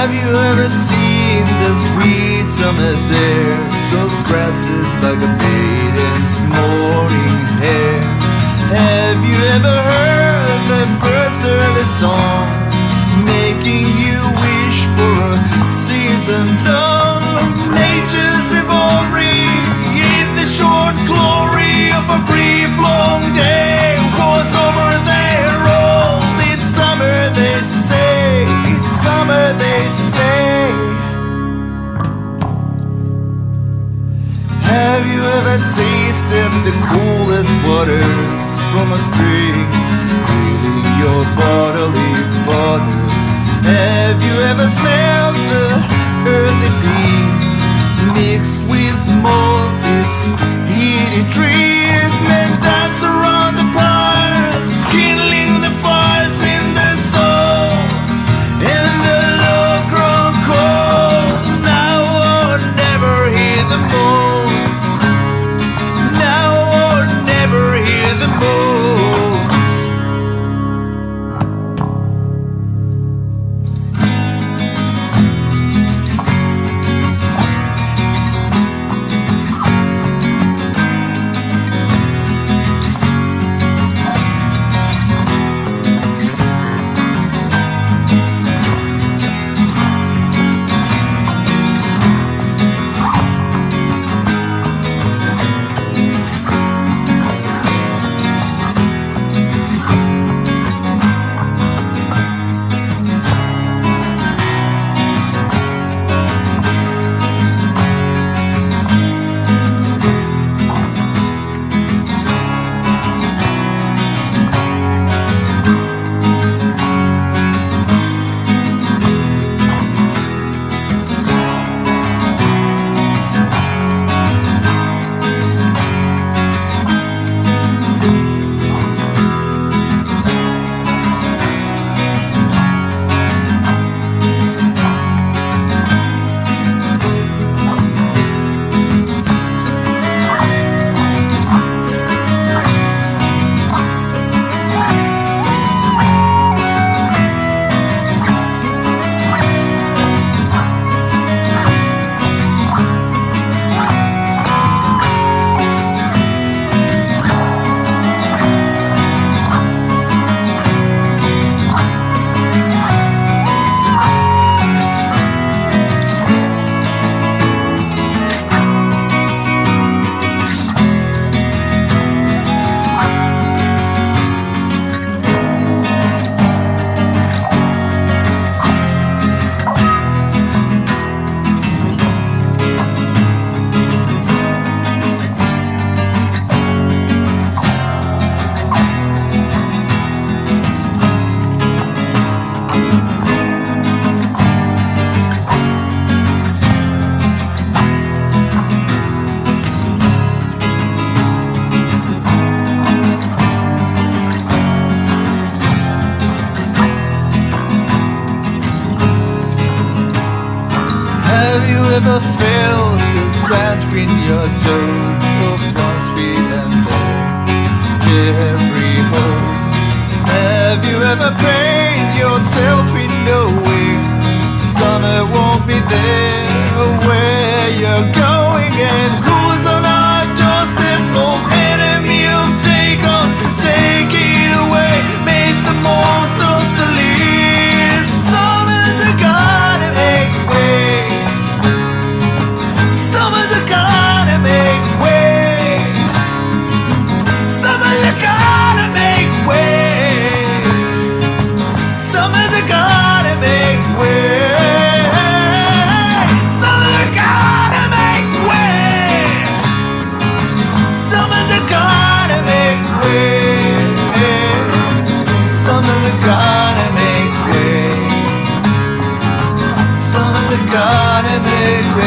Have you ever seen the sweet summer's air? Those grasses like a maiden's morning hair. Have you ever heard the bird's early song, making you wish for a season long? Nature's revelry in the short glory of a brief long day was over there old. It's summer, they say. It's summer, they say. Have you ever tasted the coolest waters from a spring, healing your bodily bothers? Have you ever smelled the earthy peat mixed with mold? It's heated treatment that's around the parts, kindling the fires in the souls, and the love grown cold. Now or never hear the most. Now or never hear the most. Ever felt the sand between your toes of one's feet and every hose? Have you ever paid yourself in knowing summer won't be there where you're going? And who's on our doorstep, old enemy of take on to take it away? Make the most of the least. Summer's gotta make way. Summer's gotta make way. Summer's gotta make way. Summer's gotta make way. Summer's gotta make way. Summer's gotta make way. Summer's gotta make way. Summer's gotta make way.